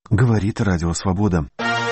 Говорит Радио Свобода.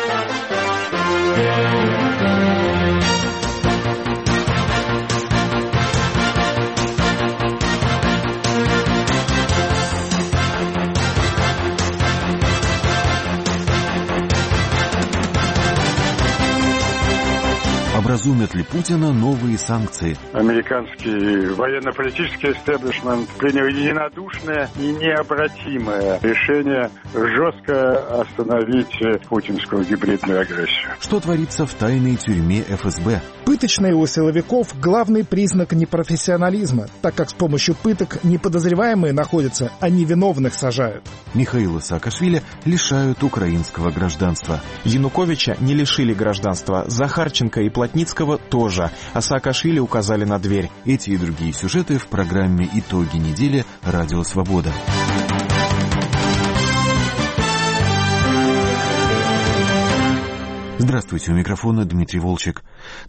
Образумят ли Путина новые санкции? Американский военно-политический истеблишмент принял единодушное и необратимое решение жестко остановить путинскую гибридную агрессию. Что творится в тайной тюрьме ФСБ? Пыточные у силовиков – главный признак непрофессионализма, так как с помощью пыток не подозреваемые находятся, а невиновных сажают. Михаила Саакашвили лишают украинского гражданства. Януковича не лишили гражданства, Захарченко и Плотницкого тоже, а Саакашвили указали на дверь. Эти и другие сюжеты в программе «Итоги недели» Радио Свобода. Здравствуйте, у микрофона Дмитрий Волчек.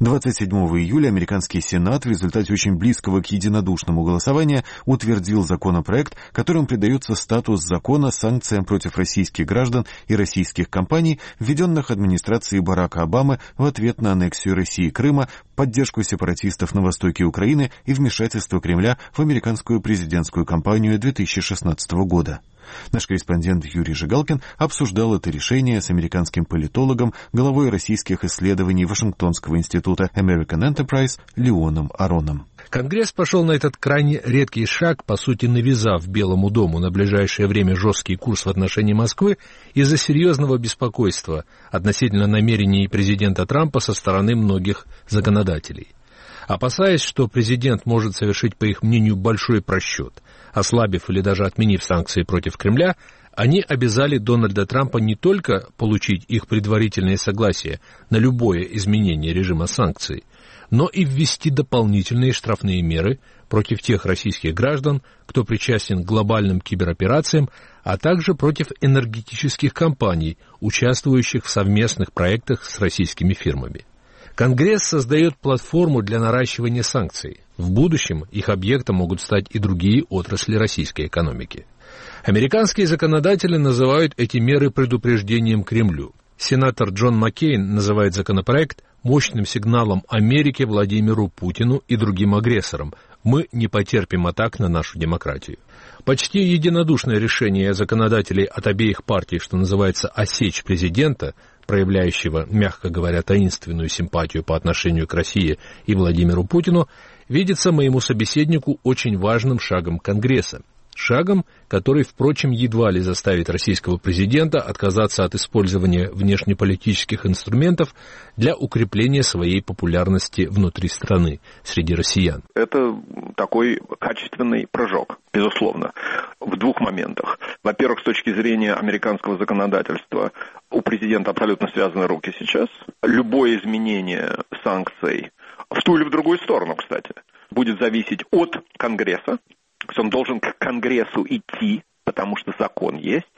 27 июля американский Сенат в результате очень близкого к единодушному голосованию утвердил законопроект, которым придается статус закона санкциям против российских граждан и российских компаний, введенных администрацией Барака Обамы в ответ на аннексию России Крыма, поддержку сепаратистов на востоке Украины и вмешательство Кремля в американскую президентскую кампанию 2016 года. Наш корреспондент Юрий Жигалкин обсуждал это решение с американским политологом, главой российских исследований Вашингтонского института American Enterprise Леоном Ароном. Конгресс пошел на этот крайне редкий шаг, по сути навязав Белому дому на ближайшее время жесткий курс в отношении Москвы из-за серьезного беспокойства относительно намерений президента Трампа со стороны многих законодателей. Опасаясь, что президент может совершить, по их мнению, большой просчет, ослабив или даже отменив санкции против Кремля, они обязали Дональда Трампа не только получить их предварительное согласие на любое изменение режима санкций, но и ввести дополнительные штрафные меры против тех российских граждан, кто причастен к глобальным кибероперациям, а также против энергетических компаний, участвующих в совместных проектах с российскими фирмами. Конгресс создает платформу для наращивания санкций. В будущем их объектом могут стать и другие отрасли российской экономики. Американские законодатели называют эти меры предупреждением Кремлю. Сенатор Джон Маккейн называет законопроект мощным сигналом Америке Владимиру Путину и другим агрессорам. Мы не потерпим атак на нашу демократию. Почти единодушное решение законодателей от обеих партий, что называется, осечь президента, проявляющего, мягко говоря, таинственную симпатию по отношению к России и Владимиру Путину, видится моему собеседнику очень важным шагом Конгресса. Шагом, который, впрочем, едва ли заставит российского президента отказаться от использования внешнеполитических инструментов для укрепления своей популярности внутри страны, среди россиян. Это такой качественный прыжок, безусловно, в двух моментах. Во-первых, с точки зрения американского законодательства, у президента абсолютно связаны руки сейчас. Любое изменение санкций в ту или в другую сторону, кстати, будет зависеть от Конгресса. Он должен к Конгрессу идти, потому что закон есть.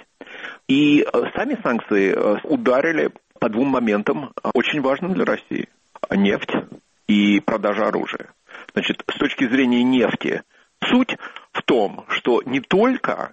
И сами санкции ударили по двум моментам, очень важным для России. Нефть и продажа оружия. Значит, с точки зрения нефти, суть в том, что не только,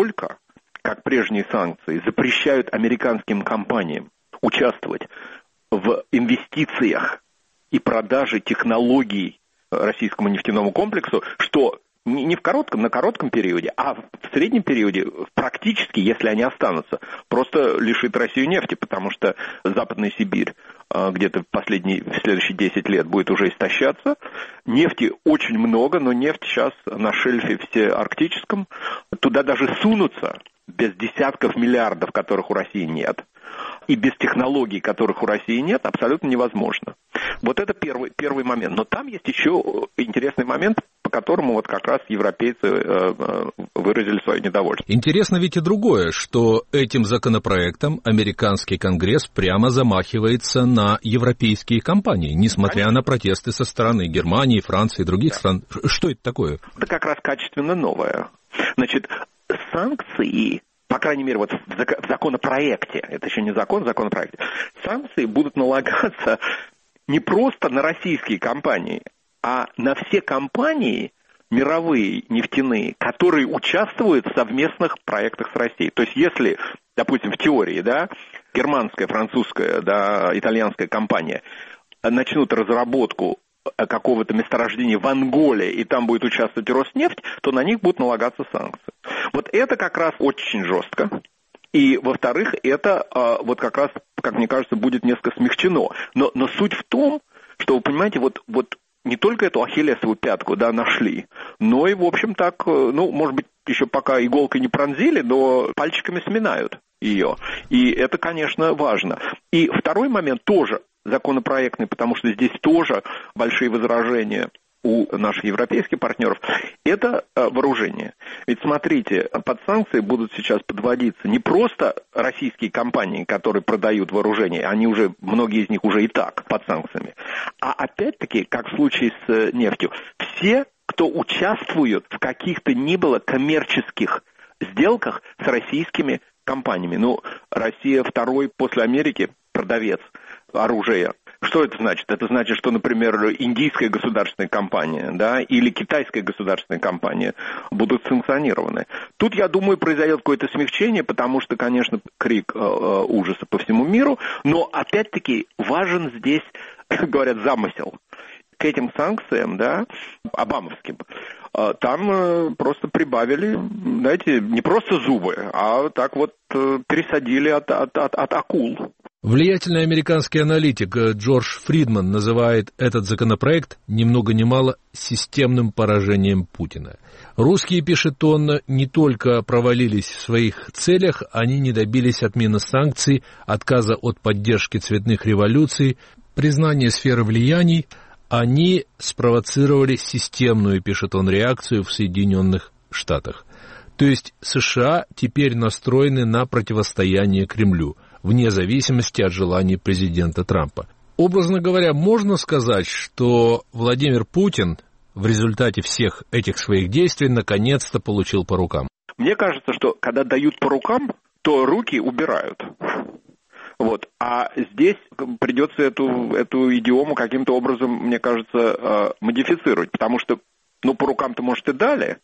как прежние санкции, запрещают американским компаниям участвовать в инвестициях и продаже технологий российскому нефтяному комплексу, что не на коротком периоде, а в среднем периоде практически, если они останутся, просто лишит Россию нефти, потому что Западная Сибирь где-то в следующие 10 лет будет уже истощаться. Нефти очень много, но нефть сейчас на шельфе всеарктическом. Туда даже сунуться без десятков миллиардов, которых у России нет, и без технологий, которых у России нет, абсолютно невозможно. Вот это первый момент. Но там есть еще интересный момент, по которому вот как раз европейцы выразили свое недовольство. Интересно ведь и другое, что этим законопроектом американский Конгресс прямо замахивается на европейские компании, несмотря на протесты со стороны Германии, Франции и других стран. Что это такое? Это как раз качественно новое. Значит, санкции, по крайней мере, вот в законопроекте, это еще не закон, в законопроекте, санкции будут налагаться не просто на российские компании, а на все компании мировые нефтяные, которые участвуют в совместных проектах с Россией. То есть, если допустим, в теории, да, германская, французская, да, итальянская компания начнут разработку какого-то месторождения в Анголе, и там будет участвовать Роснефть, то на них будут налагаться санкции. Вот это как раз очень жестко. И, во-вторых, это вот как раз, как мне кажется, будет несколько смягчено. Но суть в том, что, вы понимаете, вот не только эту ахиллесову пятку, да, нашли, но и, в общем, так, ну, может быть, еще пока иголкой не пронзили, но пальчиками сминают ее. И это, конечно, важно. И второй момент тоже законопроектный, потому что здесь тоже большие возражения у наших европейских партнеров, это вооружение. Ведь смотрите, под санкции будут сейчас подводиться не просто российские компании, которые продают вооружение, они уже, многие из них уже и так под санкциями, а опять-таки, как в случае с нефтью, все, кто участвует в каких-то ни было коммерческих сделках с российскими компаниями. Ну, Россия второй после Америки продавец оружия. Что это значит? Это значит, что, например, индийская государственная компания, да, или китайская государственная компания будут санкционированы. Тут, я думаю, произойдет какое-то смягчение, потому что, конечно, крик ужаса по всему миру, но, опять-таки, важен здесь, как говорят, замысел. К этим санкциям, да, обамовским, там просто прибавили, знаете, не просто зубы, а так вот пересадили от акул. Влиятельный американский аналитик Джордж Фридман называет этот законопроект ни много ни мало системным поражением Путина. Русские, пишет он, не только провалились в своих целях, они не добились отмены санкций, отказа от поддержки цветных революций, признания сферы влияний. Они спровоцировали системную, пишет он, реакцию в Соединенных Штатах. То есть США теперь настроены на противостояние Кремлю, вне зависимости от желаний президента Трампа. Образно говоря, можно сказать, что Владимир Путин в результате всех этих своих действий наконец-то получил по рукам. Мне кажется, что когда дают по рукам, то руки убирают. Вот. А здесь придется эту идиому каким-то образом, мне кажется, модифицировать, потому что, ну, по рукам-то, может, и дали,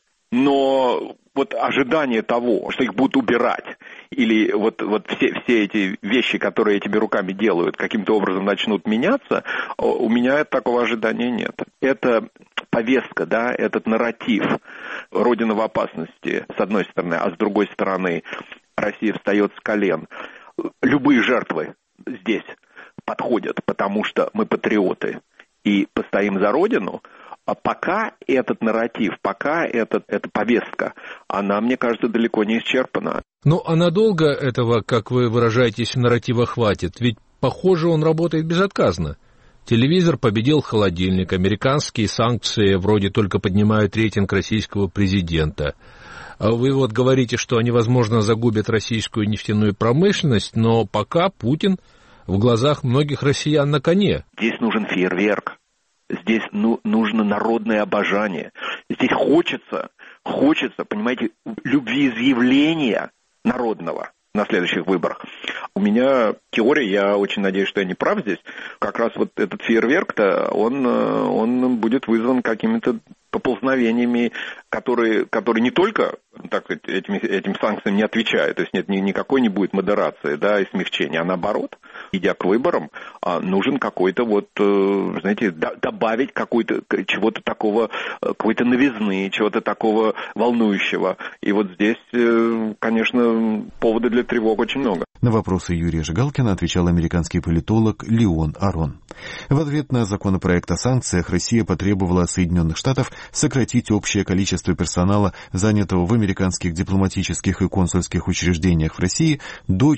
но вот ожидание того, что их будут убирать, или вот все эти вещи, которые этими руками делают, каким-то образом начнут меняться, у меня такого ожидания нет. Это повестка, да, этот нарратив «Родина в опасности», с одной стороны, а с другой стороны, Россия встает с колен. Любые жертвы здесь подходят, потому что мы патриоты и постоим за Родину. А пока этот нарратив, пока эта повестка, она, мне кажется, далеко не исчерпана. Ну, а надолго этого, как вы выражаетесь, нарратива хватит? Ведь, похоже, он работает безотказно. Телевизор победил холодильник, американские санкции вроде только поднимают рейтинг российского президента. Вы вот говорите, что они, возможно, загубят российскую нефтяную промышленность, но пока Путин в глазах многих россиян на коне. Здесь нужен фейерверк, здесь нужно народное обожание. Здесь хочется, понимаете, любвеизъявления народного на следующих выборах. У меня теория, я очень надеюсь, что я не прав здесь, как раз вот этот фейерверк-то, он будет вызван какими-то поползновениями, которые не только, так сказать, этим санкциям не отвечают, то есть нет никакой не будет модерации, да, и смягчения, а наоборот, идя к выборам, нужен какой-то вот, знаете, добавить чего-то такого, какой-то новизны, чего-то такого волнующего. И вот здесь, конечно, повода для тревог очень много. На вопросы Юрия Жигалкина отвечал американский политолог Леон Арон. В ответ на законопроект о санкциях Россия потребовала от Соединенных Штатов сократить общее количество персонала, занятого в американских дипломатических и консульских учреждениях в России, до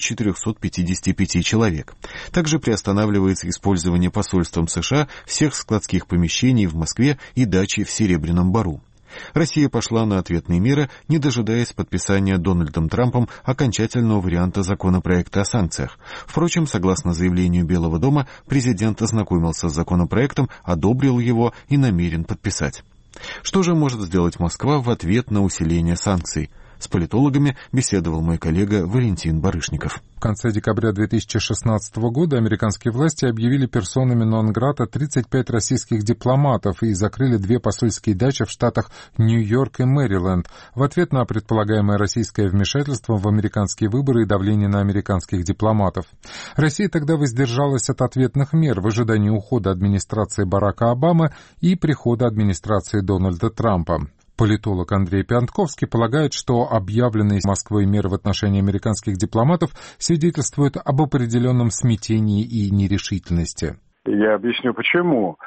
455 человек. Также приостанавливается использование посольством США всех складских помещений в Москве и дачи в Серебряном Бору. Россия пошла на ответные меры, не дожидаясь подписания Дональдом Трампом окончательного варианта законопроекта о санкциях. Впрочем, согласно заявлению Белого дома, президент ознакомился с законопроектом, одобрил его и намерен подписать. Что же может сделать Москва в ответ на усиление санкций? С политологами беседовал мой коллега Валентин Барышников. В конце декабря 2016 года американские власти объявили персонами нон-грата 35 российских дипломатов и закрыли 2 посольские дачи в штатах Нью-Йорк и Мэриленд в ответ на предполагаемое российское вмешательство в американские выборы и давление на американских дипломатов. Россия тогда воздержалась от ответных мер в ожидании ухода администрации Барака Обамы и прихода администрации Дональда Трампа. Политолог Андрей Пиантковский полагает, что объявленные Москвой меры в отношении американских дипломатов свидетельствуют об определенном смятении и нерешительности. Я объясню, почему.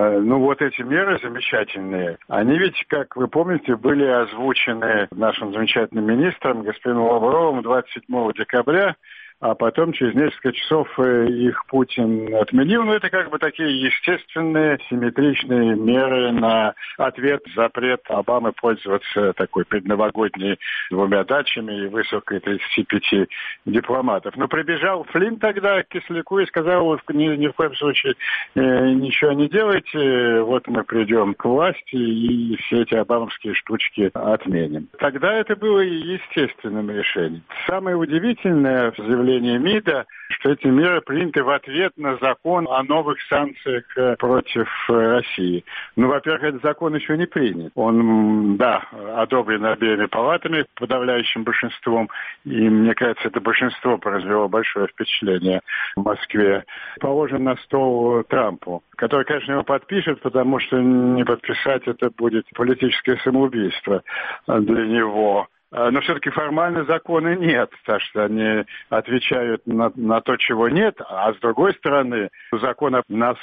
Вот эти меры замечательные, они ведь, как вы помните, были озвучены нашим замечательным министром, господином Лавровым, 27 декабря, а потом через несколько часов их Путин отменил. Но это как бы такие естественные, симметричные меры на ответ, запрет Обамы пользоваться такой предновогодней 2 дачами и высокой 35 дипломатов. Но прибежал Флинн тогда к Кисляку и сказал: ни в коем случае ничего не делайте, вот мы придем к власти и все эти обамовские штучки отменим. Тогда это было естественным решением. Самое удивительное в заявлении МИДа, что эти меры приняты в ответ на закон о новых санкциях против России. Во-первых, этот закон еще не принят. Он, одобрен обеими палатами подавляющим большинством, и, мне кажется, это большинство произвело большое впечатление в Москве. Положен на стол Трампу, который, конечно, его подпишет, потому что не подписать это будет политическое самоубийство для него. Но все-таки формально закона нет, так что они отвечают на то, чего нет. А с другой стороны, закон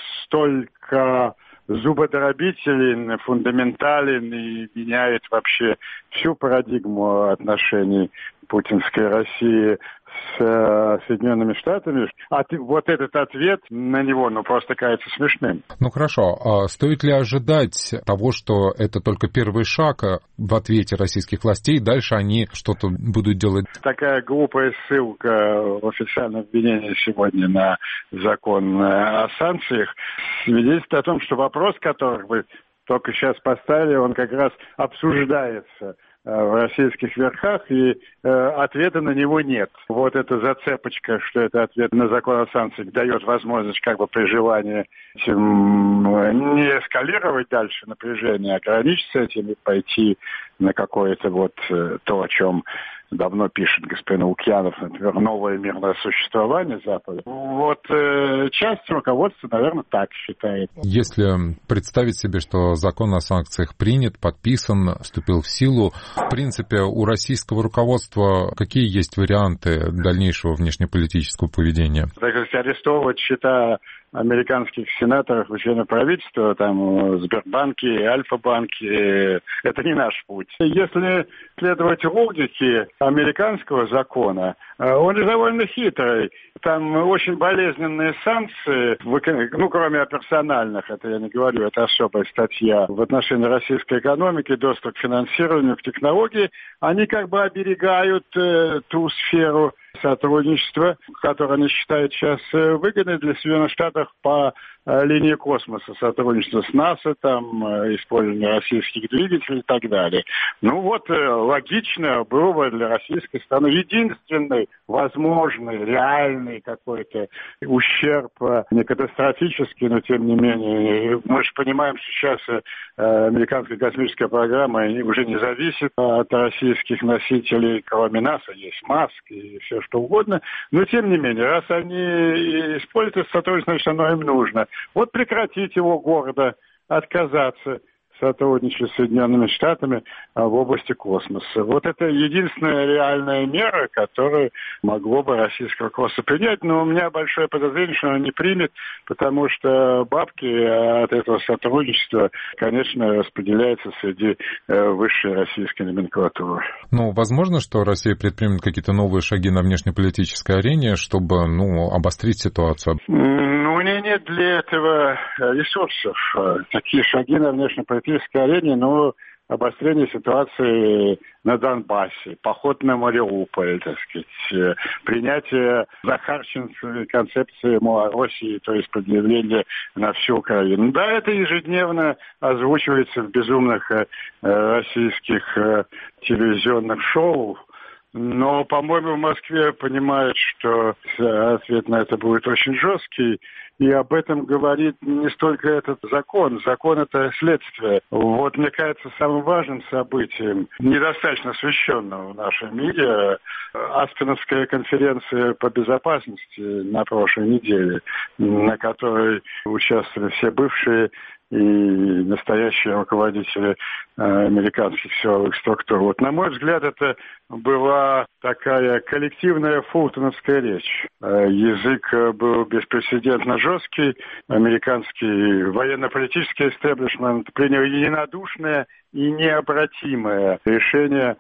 настолько зубодробителен, фундаментален и меняет вообще всю парадигму отношений путинской России с Соединенными Штатами. Вот этот ответ на него, просто кажется смешным. Хорошо. А стоит ли ожидать того, что это только первый шаг в ответе российских властей, дальше они что-то будут делать? Такая глупая ссылка в официальном обвинении сегодня на закон о санкциях свидетельствует о том, что вопрос, который вы только сейчас поставили, он как раз обсуждается в российских верхах, и ответа на него нет. Вот эта зацепочка, что это ответ на закон о санкциях, дает возможность при желании не эскалировать дальше напряжение, ограничиться этим и пойти на какое-то то, о чем давно пишет господин Лукьянов, например, новое мирное существование Запада. Часть руководства, наверное, так считает. Если представить себе, что закон о санкциях принят, подписан, вступил в силу, в принципе, у российского руководства какие есть варианты дальнейшего внешнеполитического поведения? Арестовывать счета американских сенаторов и членов правительства, Сбербанки, Альфа-банки, это не наш путь. Если следовать логике американского закона, он же довольно хитрый. Там очень болезненные санкции, кроме персональных, это я не говорю, это особая статья в отношении российской экономики, доступ к финансированию, к технологии, они оберегают ту сферу сотрудничества, которое они считают сейчас выгодной для Соединенных Штатов по линии космоса, сотрудничество с НАСА, использование российских двигателей и так далее. Логично было бы для российской страны единственный возможный, реальный какой-то ущерб, не катастрофический, но тем не менее. Мы же понимаем, что сейчас американская космическая программа уже не зависит от российских носителей, кроме НАСА, есть Маск и все что угодно. Но тем не менее, раз они используют сотрудничество, значит, оно им нужно. Прекратить его гордо, отказаться сотрудничать с Соединенными Штатами в области космоса. Это единственная реальная мера, которую могло бы российское руководство принять, но у меня большое подозрение, что оно не примет, потому что бабки от этого сотрудничества, конечно, распределяются среди высшей российской номенклатуры. Возможно, что Россия предпримет какие-то новые шаги на внешнеполитической арене, чтобы, обострить ситуацию? У нее нет для этого ресурсов. Такие шаги на внешнеполитической арене, обострение ситуации на Донбассе, поход на Мариуполь, так сказать, принятие захарченской концепции Малороссии, то есть предъявление на всю Украину. Да, это ежедневно озвучивается в безумных российских телевизионных шоу, но, по-моему, в Москве понимают, что ответ на это будет очень жесткий, и об этом говорит не столько этот закон. Закон – это следствие. Вот, мне кажется, самым важным событием, недостаточно освещенным в нашем мире, Аспеновская конференция по безопасности на прошлой неделе, на которой участвовали все бывшие и настоящие руководители американских силовых структур. Вот, на мой взгляд, это была такая коллективная фултоновская речь. Язык был беспрецедентно жесткий. Американский военно-политический истеблишмент принял единодушное и необратимое решение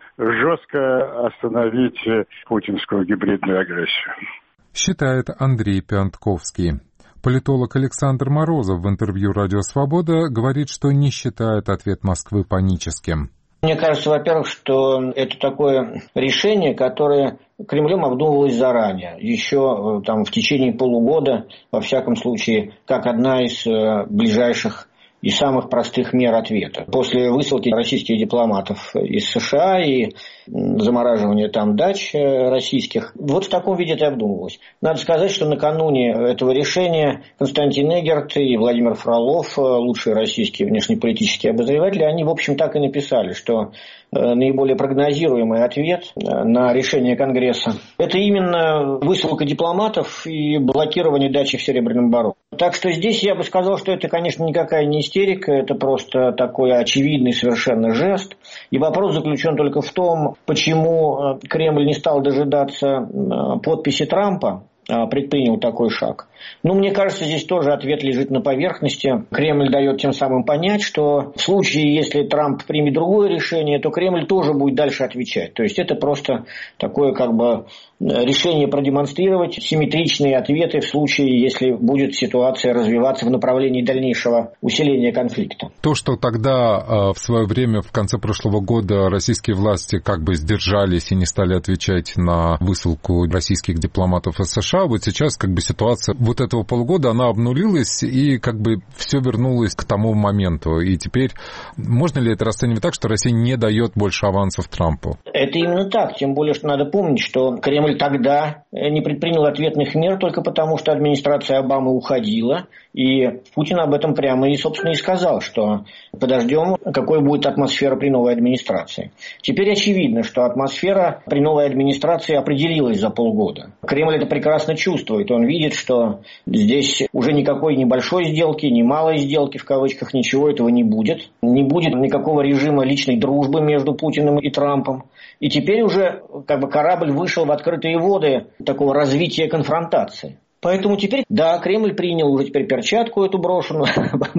жестко остановить путинскую гибридную агрессию. Считает Андрей Пиантковский. Политолог Александр Морозов в интервью «Радио Свобода» говорит, что не считает ответ Москвы паническим. Мне кажется, во-первых, что это такое решение, которое Кремлем обдумывалось заранее, еще там, в течение полугода, во всяком случае, как одна из ближайших и самых простых мер ответа. После высылки российских дипломатов из США и замораживания там дач российских, вот в таком виде это обдумывалось. Надо сказать, что накануне этого решения Константин Эггерт и Владимир Фролов, лучшие российские внешнеполитические обозреватели, они, в общем, так и написали, что наиболее прогнозируемый ответ на решение Конгресса – это именно высылка дипломатов и блокирование дачи в Серебряном Бару. Так что здесь я бы сказал, что это, конечно, никакая не истерика, это просто такой очевидный совершенно жест. И вопрос заключен только в том, почему Кремль не стал дожидаться подписи Трампа, предпринял такой шаг. Ну, мне кажется, здесь тоже ответ лежит на поверхности. Кремль дает тем самым понять, что в случае, если Трамп примет другое решение, то Кремль тоже будет дальше отвечать. То есть это просто такое как бы решение продемонстрировать симметричные ответы в случае, если будет ситуация развиваться в направлении дальнейшего усиления конфликта. То, что тогда в свое время, в конце прошлого года, российские власти как бы сдержались и не стали отвечать на высылку российских дипломатов из США, вот сейчас как бы ситуация вот этого полугода, она обнулилась и как бы все вернулось к тому моменту. И теперь можно ли это расценивать так, что Россия не дает больше авансов Трампу? Это именно так. Тем более, что надо помнить, что Кремль тогда не предпринял ответных мер только потому, что администрация Обамы уходила. И Путин об этом прямо и, собственно, и сказал, что подождем, какой будет атмосфера при новой администрации. Теперь очевидно, что атмосфера при новой администрации определилась за полгода. Кремль это прекрасно чувствует. Он видит, что здесь уже никакой небольшой сделки, ни малой сделки, в кавычках, ничего этого не будет. Не будет никакого режима личной дружбы между Путиным и Трампом. И теперь уже как бы корабль вышел в открытые воды такого развития конфронтации. Поэтому теперь, да, Кремль принял уже теперь перчатку эту брошенную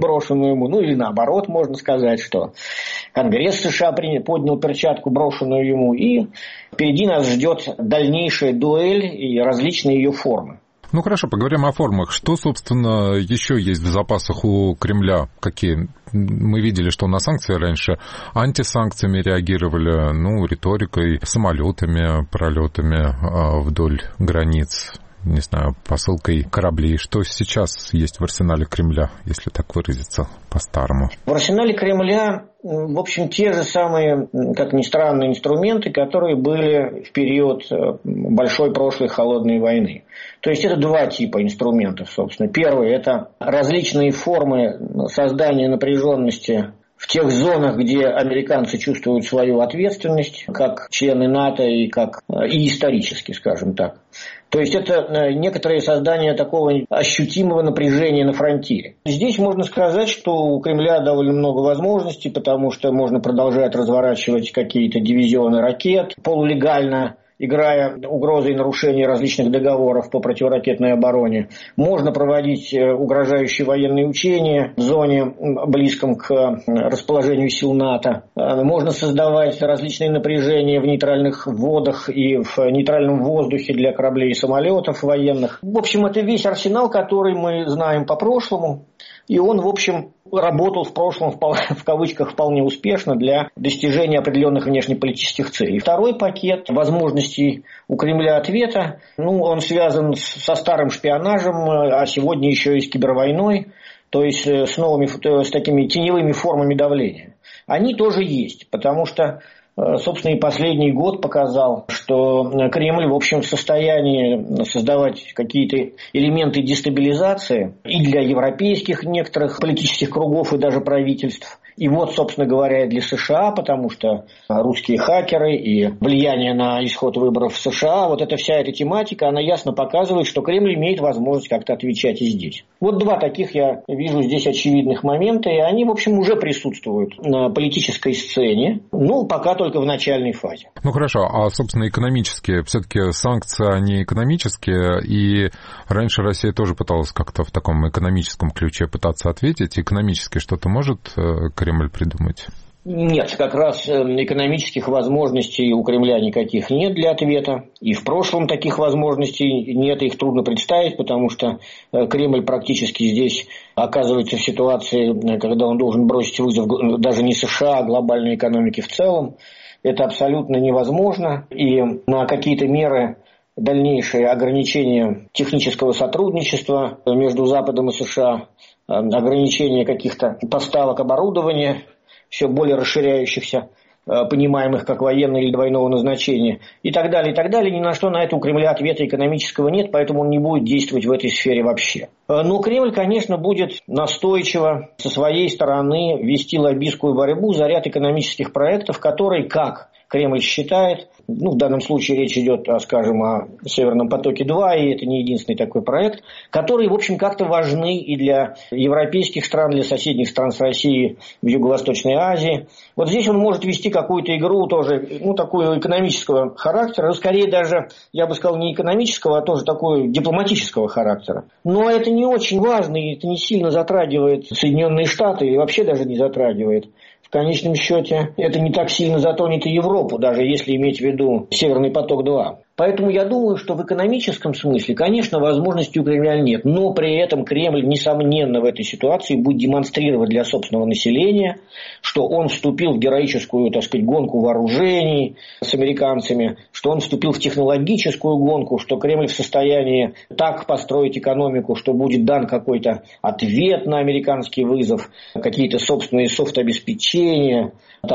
ему, ну или наоборот, можно сказать, что Конгресс США поднял перчатку, брошенную ему, и впереди нас ждет дальнейшая дуэль и различные ее формы. Ну хорошо, поговорим о формах. Что, собственно, еще есть в запасах у Кремля? Какие? Мы видели, что на санкции раньше антисанкциями реагировали, ну, риторикой, самолетами, пролетами вдоль границ, не знаю, посылкой кораблей. Что сейчас есть в арсенале Кремля, если так выразиться по-старому? В арсенале Кремля, в общем, те же самые, как ни странно, инструменты, которые были в период большой прошлой холодной войны. То есть это два типа инструментов, собственно. Первый – это различные формы создания напряженности в тех зонах, где американцы чувствуют свою ответственность, как члены НАТО и исторически, скажем так. То есть это некоторое создание такого ощутимого напряжения на фронтире. Здесь можно сказать, что у Кремля довольно много возможностей, потому что можно продолжать разворачивать какие-то дивизионы ракет полулегально, играя угрозой нарушения различных договоров по противоракетной обороне. Можно проводить угрожающие военные учения в зоне, близком к расположению сил НАТО. Можно создавать различные напряжения в нейтральных водах и в нейтральном воздухе для кораблей и самолетов военных. В общем, это весь арсенал, который мы знаем по прошлому. И он, в общем, работал в прошлом, в кавычках, вполне успешно для достижения определенных внешнеполитических целей. Второй пакет возможностей у Кремля ответа, он связан со старым шпионажем, а сегодня еще и с кибервойной, то есть с такими теневыми формами давления. Они тоже есть, потому что, собственно, и последний год показал, что Кремль, в общем, в состоянии создавать какие-то элементы дестабилизации и для европейских некоторых политических кругов и даже правительств. И вот, собственно говоря, и для США, потому что русские хакеры и влияние на исход выборов в США, вот вся эта тематика, она ясно показывает, что Кремль имеет возможность как-то отвечать и здесь. Вот два таких я вижу здесь очевидных момента, и они, в общем, уже присутствуют на политической сцене, пока только в начальной фазе. Хорошо, а, собственно, экономические, все-таки санкции, они экономические, и раньше Россия тоже пыталась как-то в таком экономическом ключе пытаться ответить. Экономически что-то может Кремль придумать? Нет, как раз экономических возможностей у Кремля никаких нет для ответа. И в прошлом таких возможностей нет, их трудно представить, потому что Кремль практически здесь оказывается в ситуации, когда он должен бросить вызов даже не США, а глобальной экономике в целом. Это абсолютно невозможно. И на какие-то меры дальнейшее ограничение технического сотрудничества между Западом и США, ограничение каких-то поставок оборудования, все более расширяющихся, понимаемых как военного или двойного назначения, и так далее, ни на что на это у Кремля ответа экономического нет, поэтому он не будет действовать в этой сфере вообще. Но Кремль, конечно, будет настойчиво со своей стороны вести лоббистскую борьбу за ряд экономических проектов, которые, как Кремль считает, в данном случае речь идет, скажем, о Северном потоке-2, и это не единственный такой проект, которые, в общем, как-то важны и для европейских стран, для соседних стран с Россией в Юго-Восточной Азии. Вот здесь он может вести какую-то игру тоже, такую экономического характера, скорее даже, я бы сказал, не экономического, а тоже такую дипломатического характера. Но это не очень важно, и это не сильно затрагивает Соединенные Штаты, и вообще даже не затрагивает. В конечном счете это не так сильно затронет и Европу, даже если иметь в виду Северный поток-2. Поэтому я думаю, что в экономическом смысле, конечно, возможностей у Кремля нет. Но при этом Кремль, несомненно, в этой ситуации будет демонстрировать для собственного населения, что он вступил в героическую, гонку вооружений с американцами, что он вступил в технологическую гонку, что Кремль в состоянии так построить экономику, что будет дан какой-то ответ на американский вызов, какие-то собственные софт-обеспечения,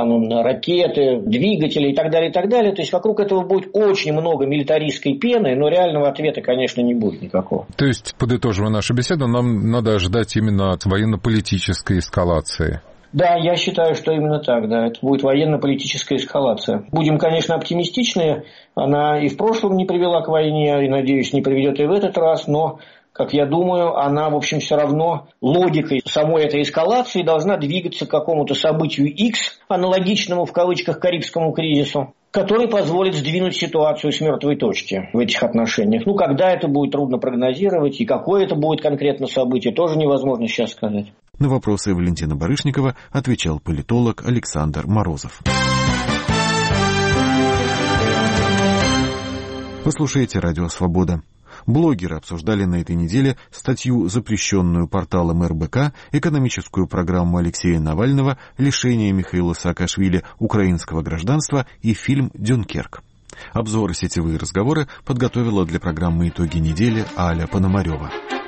ракеты, двигатели и так далее, и так далее. То есть вокруг этого будет очень много милитаристской пены, но реального ответа, конечно, не будет никакого. То есть, подытоживая нашу беседу, нам надо ожидать именно военно-политической эскалации. Да, я считаю, что именно так, да. Это будет военно-политическая эскалация. Будем, конечно, оптимистичны. Она и в прошлом не привела к войне, и, надеюсь, не приведет и в этот раз, но, как я думаю, она, в общем, все равно логикой самой этой эскалации должна двигаться к какому-то событию X, аналогичному, в кавычках, Карибскому кризису, который позволит сдвинуть ситуацию с мертвой точки в этих отношениях. Когда это будет, трудно прогнозировать, и какое это будет конкретно событие, тоже невозможно сейчас сказать. На вопросы Валентина Барышникова отвечал политолог Александр Морозов. Вы слушаете «Радио Свобода». Блогеры обсуждали на этой неделе статью, запрещенную порталом РБК, экономическую программу Алексея Навального, лишение Михаила Саакашвили украинского гражданства и фильм «Дюнкерк». Обзоры, сетевые разговоры подготовила для программы «Итоги недели» Аля Пономарева.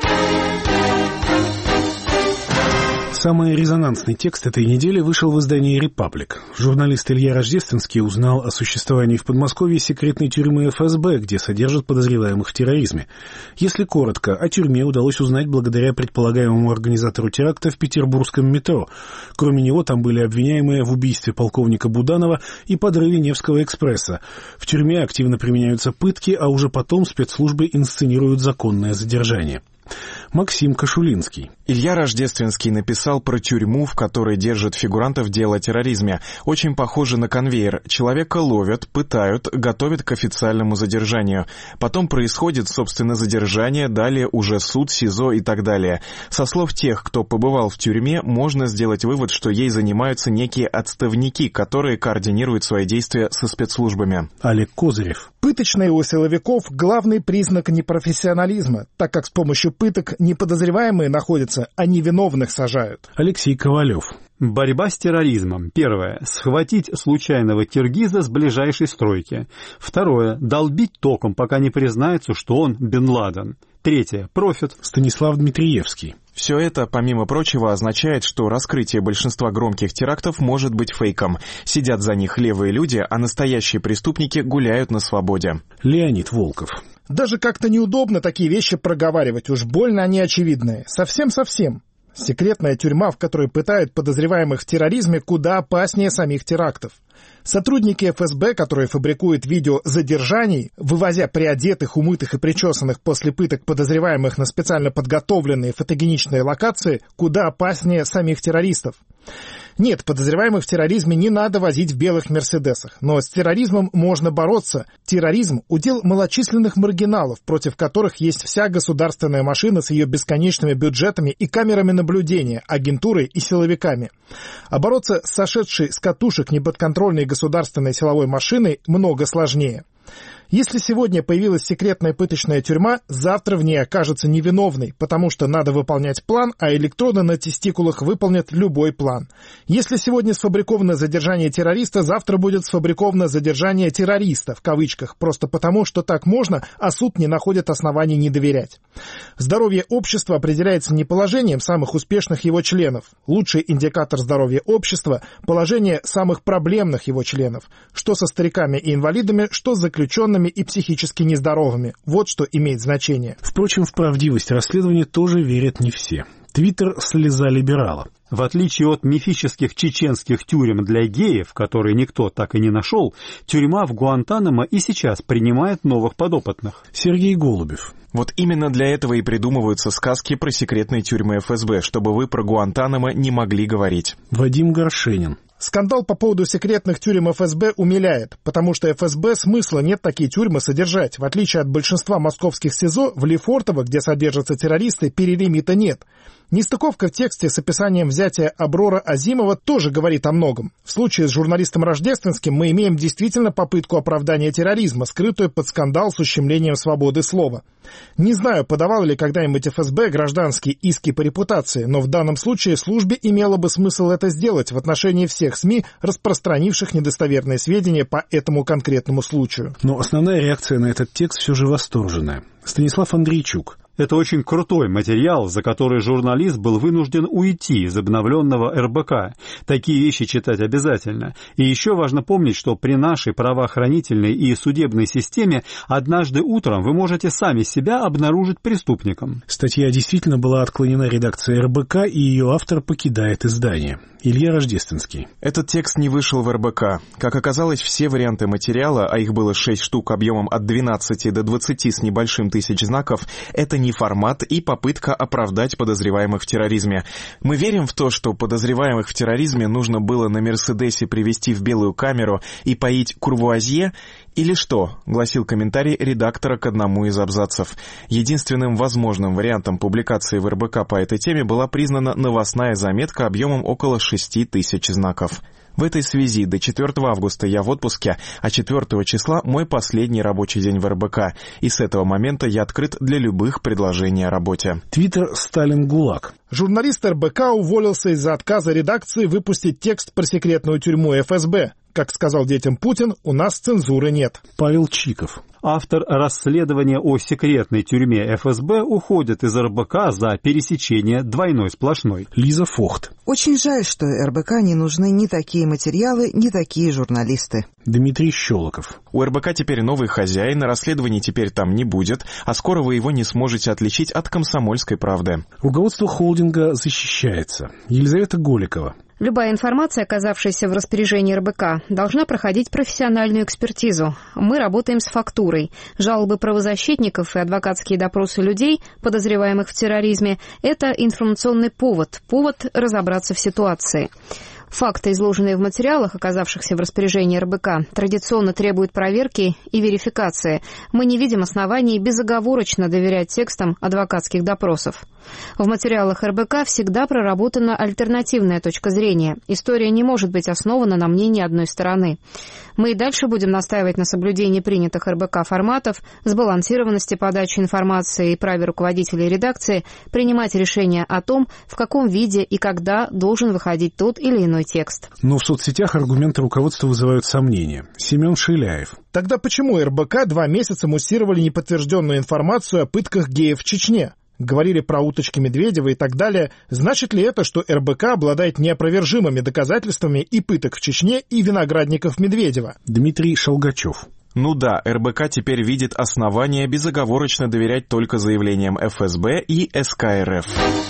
Самый резонансный текст этой недели вышел в издании «Репаблик». Журналист Илья Рождественский узнал о существовании в Подмосковье секретной тюрьмы ФСБ, где содержат подозреваемых в терроризме. Если коротко, о тюрьме удалось узнать благодаря предполагаемому организатору теракта в петербургском метро. Кроме него там были обвиняемые в убийстве полковника Буданова и подрыве Невского экспресса. В тюрьме активно применяются пытки, а уже потом спецслужбы инсценируют законное задержание. Максим Кашулинский. Илья Рождественский написал про тюрьму, в которой держат фигурантов дела о терроризме. Очень похоже на конвейер. Человека ловят, пытают, готовят к официальному задержанию. Потом происходит, собственно, задержание, далее уже суд, СИЗО и так далее. Со слов тех, кто побывал в тюрьме, можно сделать вывод, что ей занимаются некие отставники, которые координируют свои действия со спецслужбами. Олег Козырев. Пыточные у силовиков – главный признак непрофессионализма, так как с помощью пыток не подозреваемые находятся, а невиновных сажают. Алексей Ковалев. Борьба с терроризмом. Первое. Схватить случайного киргиза с ближайшей стройки. Второе. Долбить током, пока не признается, что он Бен Ладен. Третье. Профит. Станислав Дмитриевский. Все это, помимо прочего, означает, что раскрытие большинства громких терактов может быть фейком. Сидят за них левые люди, а настоящие преступники гуляют на свободе. Леонид Волков. Даже как-то неудобно такие вещи проговаривать, уж больно они очевидные. Совсем-совсем. Секретная тюрьма, в которой пытают подозреваемых в терроризме, куда опаснее самих терактов. Сотрудники ФСБ, которые фабрикуют видео задержаний, вывозя приодетых, умытых и причесанных после пыток подозреваемых на специально подготовленные фотогеничные локации, куда опаснее самих террористов. Нет, подозреваемых в терроризме не надо возить в белых «Мерседесах», но с терроризмом можно бороться. Терроризм – удел малочисленных маргиналов, против которых есть вся государственная машина с ее бесконечными бюджетами и камерами наблюдения, агентурой и силовиками. А бороться с сошедшей с катушек неподконтрольной государственной силовой машиной много сложнее. Если сегодня появилась секретная пыточная тюрьма, завтра в ней окажется невиновный, потому что надо выполнять план, а электроды на тестикулах выполнят любой план. Если сегодня сфабриковано задержание террориста, завтра будет сфабриковано задержание террориста, в кавычках, просто потому, что так можно, а суд не находит оснований не доверять. Здоровье общества определяется не положением самых успешных его членов. Лучший индикатор здоровья общества – положение самых проблемных его членов. Что со стариками и инвалидами, что с заключенными и психически нездоровыми. Вот что имеет значение. Впрочем, в правдивость расследования тоже верят не все. Твиттер – слеза либерала. В отличие от мифических чеченских тюрем для геев, которые никто так и не нашел, тюрьма в Гуантанамо и сейчас принимает новых подопытных. Сергей Голубев. Вот именно для этого и придумываются сказки про секретные тюрьмы ФСБ, чтобы вы про Гуантанамо не могли говорить. Вадим Горшенин. Скандал по поводу секретных тюрем ФСБ умиляет, потому что ФСБ смысла нет такие тюрьмы содержать. В отличие от большинства московских СИЗО, в Лефортово, где содержатся террористы, перелимита нет. Нестыковка в тексте с описанием взятия Аброра Азимова тоже говорит о многом. В случае с журналистом Рождественским мы имеем действительно попытку оправдания терроризма, скрытую под скандал с ущемлением свободы слова. Не знаю, подавал ли когда-нибудь ФСБ гражданские иски по репутации, но в данном случае службе имело бы смысл это сделать в отношении всех СМИ, распространивших недостоверные сведения по этому конкретному случаю. Но основная реакция на этот текст все же восторженная. Станислав Андрейчук. Это очень крутой материал, за который журналист был вынужден уйти из обновленного РБК. Такие вещи читать обязательно. И еще важно помнить, что при нашей правоохранительной и судебной системе однажды утром вы можете сами себя обнаружить преступником. Статья действительно была отклонена редакцией РБК, и ее автор покидает издание. Илья Рождественский. Этот текст не вышел в РБК. Как оказалось, все варианты материала, а их было 6 штук объемом от 12 до 20 с небольшим тысяч знаков, это не формат и попытка оправдать подозреваемых в терроризме. Мы верим в то, что подозреваемых в терроризме нужно было на Мерседесе привезти в белую камеру и поить курвуазье, или что, гласил комментарий редактора к одному из абзацев. Единственным возможным вариантом публикации в РБК по этой теме была признана новостная заметка объемом около 6 тысяч знаков. В этой связи до 4 августа я в отпуске, а 4 числа мой последний рабочий день в РБК, и с этого момента я открыт для любых предложений о работе. Твиттер Сталин ГУЛАГ. Журналист РБК уволился из-за отказа редакции выпустить текст про секретную тюрьму ФСБ. Как сказал детям Путин, у нас цензуры нет. Павел Чиков. Автор расследования о секретной тюрьме ФСБ уходит из РБК за пересечение двойной сплошной. Лиза Фохт. Очень жаль, что РБК не нужны ни такие материалы, ни такие журналисты. Дмитрий Щелоков. У РБК теперь новый хозяин, расследований теперь там не будет, а скоро вы его не сможете отличить от «Комсомольской правды». Руководство холдинга защищается. Елизавета Голикова. Любая информация, оказавшаяся в распоряжении РБК, должна проходить профессиональную экспертизу. Мы работаем с фактурой. Жалобы правозащитников и адвокатские допросы людей, подозреваемых в терроризме, это информационный повод разобраться в ситуации. Факты, изложенные в материалах, оказавшихся в распоряжении РБК, традиционно требуют проверки и верификации. Мы не видим оснований безоговорочно доверять текстам адвокатских допросов. В материалах РБК всегда проработана альтернативная точка зрения. История не может быть основана на мнении одной стороны. Мы и дальше будем настаивать на соблюдении принятых РБК форматов, сбалансированности подачи информации и праве руководителей редакции принимать решения о том, в каком виде и когда должен выходить тот или иной текст. Но в соцсетях аргументы руководства вызывают сомнения. Семен Шиляев. Тогда почему РБК 2 месяца муссировали неподтвержденную информацию о пытках геев в Чечне? Говорили про уточки Медведева и так далее. Значит ли это, что РБК обладает неопровержимыми доказательствами и пыток в Чечне, и виноградников Медведева? Дмитрий Шалгачев. Ну да, РБК теперь видит основания безоговорочно доверять только заявлениям ФСБ и СК РФ.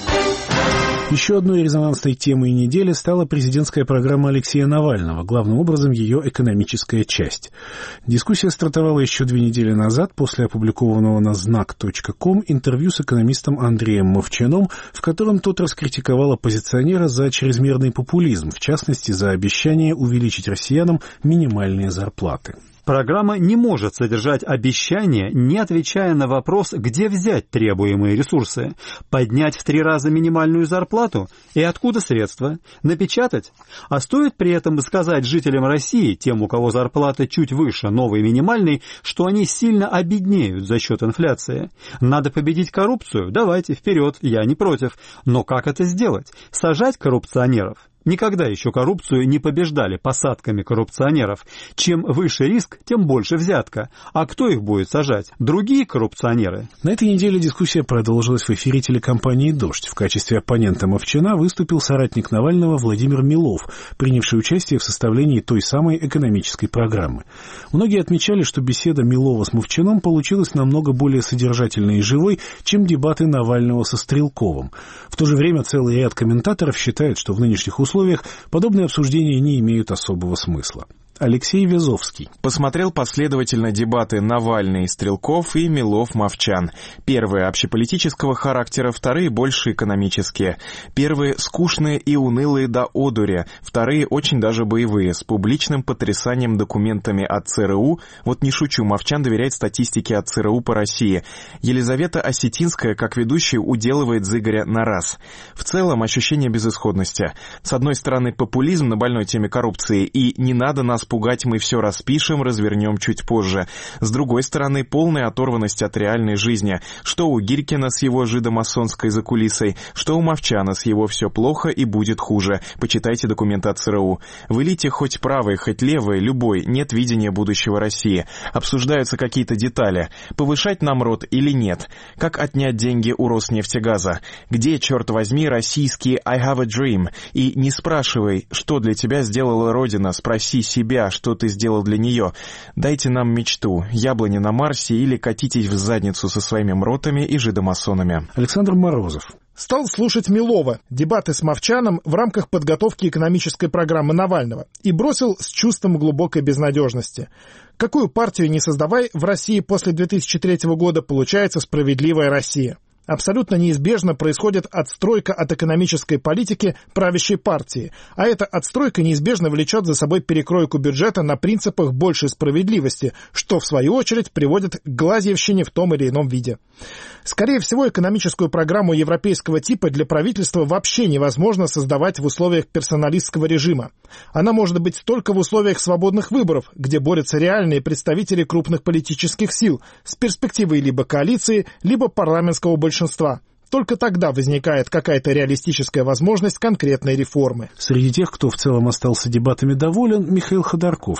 Еще одной резонансной темой недели стала президентская программа Алексея Навального, главным образом ее экономическая часть. Дискуссия стартовала еще 2 недели назад после опубликованного на знак.ком интервью с экономистом Андреем Мовчаном, в котором тот раскритиковал оппозиционера за чрезмерный популизм, в частности, за обещание увеличить россиянам минимальные зарплаты. Программа не может содержать обещания, не отвечая на вопрос, где взять требуемые ресурсы. Поднять в 3 раза минимальную зарплату? И откуда средства? Напечатать? А стоит при этом сказать жителям России, тем, у кого зарплата чуть выше новой минимальной, что они сильно обеднеют за счет инфляции. Надо победить коррупцию? Давайте, вперед, я не против. Но как это сделать? Сажать коррупционеров? Никогда еще коррупцию не побеждали посадками коррупционеров. Чем выше риск, тем больше взятка. А кто их будет сажать? Другие коррупционеры? На этой неделе дискуссия продолжилась в эфире телекомпании «Дождь». В качестве оппонента Мовчана выступил соратник Навального Владимир Милов, принявший участие в составлении той самой экономической программы. Многие отмечали, что беседа Милова с Мовчаном получилась намного более содержательной и живой, чем дебаты Навального со Стрелковым. В то же время целый ряд комментаторов считает, что в нынешних условиях подобные обсуждения не имеют особого смысла. Алексей Вязовский. Посмотрел последовательно дебаты Навальный, Стрелков и Милов-Мовчан. Первые общеполитического характера, вторые больше экономические. Первые скучные и унылые до одури, вторые очень даже боевые, с публичным потрясанием документами от ЦРУ. Вот не шучу, Мовчан доверяет статистике от ЦРУ по России. Елизавета Осетинская, как ведущая, уделывает Зыгоря на раз. В целом ощущение безысходности. С одной стороны, популизм на больной теме коррупции, и не надо нас пугать, мы все распишем, развернем чуть позже. С другой стороны, полная оторванность от реальной жизни. Что у Гиркина с его жидомасонской закулисой, что у Мовчана с его «все плохо и будет хуже». Почитайте документы от ЦРУ. В элите хоть правой, хоть левой, любой, нет видения будущего России. Обсуждаются какие-то детали. Повышать нам рот или нет? Как отнять деньги у Роснефтегаза? Где, черт возьми, российские «I have a dream»? И не спрашивай, что для тебя сделала Родина, спроси себя, что ты сделал для нее. Дайте нам мечту, яблони на Марсе или катитесь в задницу со своими мротами и жидомасонами. Александр Морозов. Стал слушать Милова, дебаты с Мовчаном в рамках подготовки экономической программы Навального, и бросил с чувством глубокой безнадежности. Какую партию не создавай, в России после 2003 года получается справедливая Россия. Абсолютно неизбежно происходит отстройка от экономической политики правящей партии, а эта отстройка неизбежно влечет за собой перекройку бюджета на принципах большей справедливости, что, в свою очередь, приводит к глазьевщине в том или ином виде. Скорее всего, экономическую программу европейского типа для правительства вообще невозможно создавать в условиях персоналистского режима. Она может быть только в условиях свободных выборов, где борются реальные представители крупных политических сил с перспективой либо коалиции, либо парламентского большинства. Только тогда возникает какая-то реалистическая возможность конкретной реформы. Среди тех, кто в целом остался дебатами доволен, Михаил Ходорковский.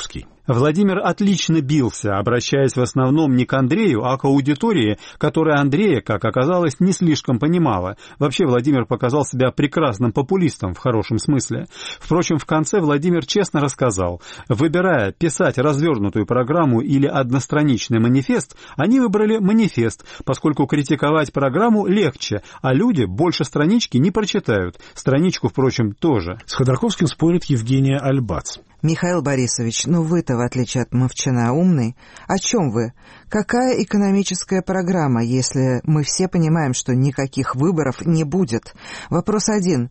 Владимир отлично бился, обращаясь в основном не к Андрею, а к аудитории, которая Андрея, как оказалось, не слишком понимала. Вообще Владимир показал себя прекрасным популистом в хорошем смысле. Впрочем, в конце Владимир честно рассказал, выбирая писать развернутую программу или одностраничный манифест, они выбрали манифест, поскольку критиковать программу легче, а люди больше странички не прочитают. Страничку, впрочем, тоже. С Ходорковским спорит Евгения Альбац. Михаил Борисович, вы-то, в отличие от Мовчана, умный. О чем вы? Какая экономическая программа, если мы все понимаем, что никаких выборов не будет? Вопрос один.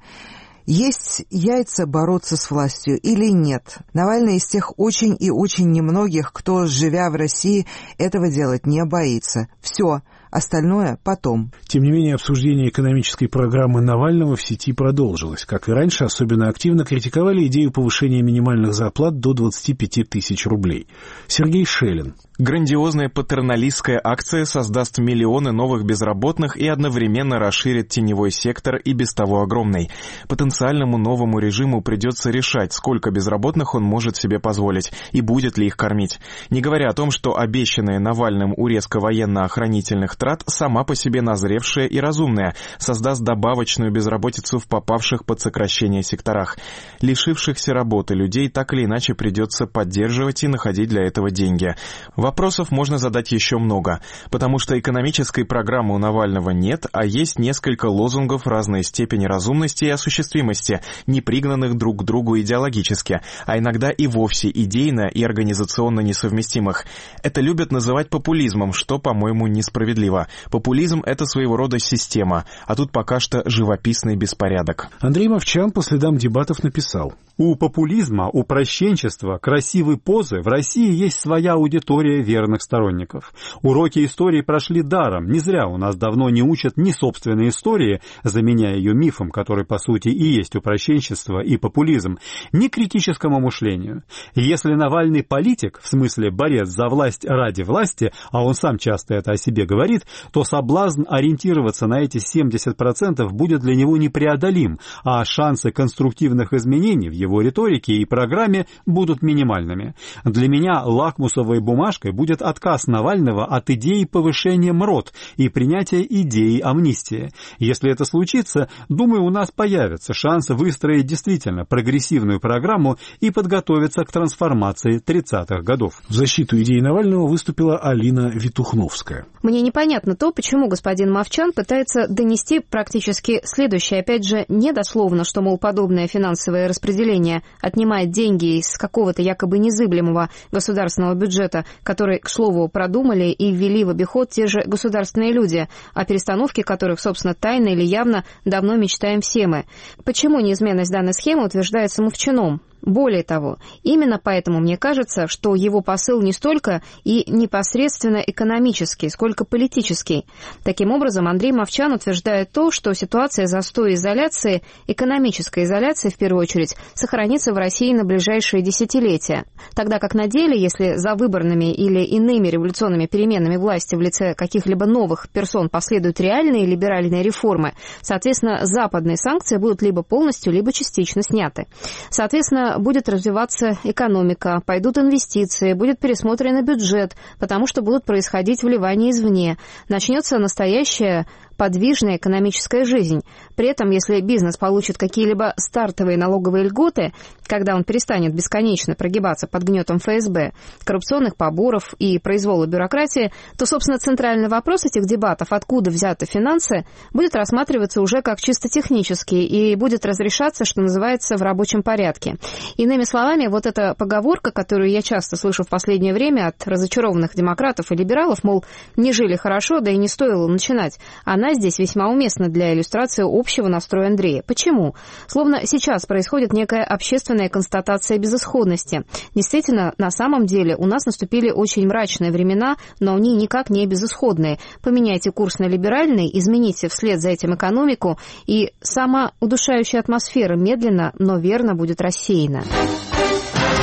Есть яйца бороться с властью или нет? Навальный из тех очень и очень немногих, кто, живя в России, этого делать не боится. Все. Остальное потом. Тем не менее, обсуждение экономической программы Навального в сети продолжилось. Как и раньше, особенно активно критиковали идею повышения минимальных зарплат до 25 тысяч рублей. Сергей Шелин. Грандиозная патерналистская акция создаст миллионы новых безработных и одновременно расширит теневой сектор и без того огромный. Потенциальному новому режиму придется решать, сколько безработных он может себе позволить и будет ли их кормить. Не говоря о том, что обещанная Навальным урезка военно-охранительных трат сама по себе назревшая и разумная, создаст добавочную безработицу в попавших под сокращение секторах. Лишившихся работы людей так или иначе придется поддерживать и находить для этого деньги. Вопросов можно задать еще много, потому что экономической программы у Навального нет, а есть несколько лозунгов разной степени разумности и осуществимости, не пригнанных друг к другу идеологически, а иногда и вовсе идейно и организационно несовместимых. Это любят называть популизмом, что, по-моему, несправедливо. Популизм — это своего рода система, а тут пока что живописный беспорядок. Андрей Мовчан по следам дебатов написал. У популизма, упрощенчества, красивой позы в России есть своя аудитория верных сторонников. Уроки истории прошли даром. Не зря у нас давно не учат ни собственной истории, заменяя ее мифом, который по сути и есть упрощенчество и популизм, ни критическому мышлению. Если Навальный политик, в смысле борец за власть ради власти, а он сам часто это о себе говорит, то соблазн ориентироваться на эти 70% будет для него непреодолим, а шансы конструктивных изменений в его риторике и программе будут минимальными. Для меня лакмусовой бумажкой будет отказ Навального от идеи повышения МРОТ и принятия идеи амнистии. Если это случится, думаю, у нас появится шанс выстроить действительно прогрессивную программу и подготовиться к трансформации 30-х годов. В защиту идеи Навального выступила Алина Витухновская. Мне непонятно то, почему господин Мовчан пытается донести практически следующее. Опять же, не дословно, что, мол, подобное финансовое распределение отнимает деньги из какого-то якобы незыблемого государственного бюджета, который, к слову, продумали и ввели в обиход те же государственные люди, о перестановке которых, собственно, тайно или явно давно мечтаем все мы. Почему неизменность данной схемы утверждается Мовчаном? Более того, именно поэтому мне кажется, что его посыл не столько и непосредственно экономический, сколько политический. Таким образом, Андрей Мовчан утверждает то, что ситуация застоя и изоляции, экономической изоляции в первую очередь, сохранится в России на ближайшие десятилетия. Тогда как на деле, если за выборными или иными революционными переменами власти в лице каких-либо новых персон последуют реальные либеральные реформы, соответственно, западные санкции будут либо полностью, либо частично сняты. Соответственно, будет развиваться экономика, пойдут инвестиции, будет пересмотрен бюджет, потому что будут происходить вливания извне. Начнется настоящая подвижная экономическая жизнь. При этом, если бизнес получит какие-либо стартовые налоговые льготы, когда он перестанет бесконечно прогибаться под гнетом ФСБ, коррупционных поборов и произвола бюрократии, то, собственно, центральный вопрос этих дебатов, откуда взяты финансы, будет рассматриваться уже как чисто технический и будет разрешаться, что называется, в рабочем порядке. Иными словами, вот эта поговорка, которую я часто слышу в последнее время от разочарованных демократов и либералов, мол, не жили хорошо, да и не стоило начинать, она здесь весьма уместна для иллюстрации общего настроя Андрея. Почему? Словно сейчас происходит некая общественная констатация безысходности. Действительно, на самом деле у нас наступили очень мрачные времена, но они никак не безысходные. Поменяйте курс на либеральный, измените вслед за этим экономику, и сама удушающая атмосфера медленно, но верно будет рассеяна.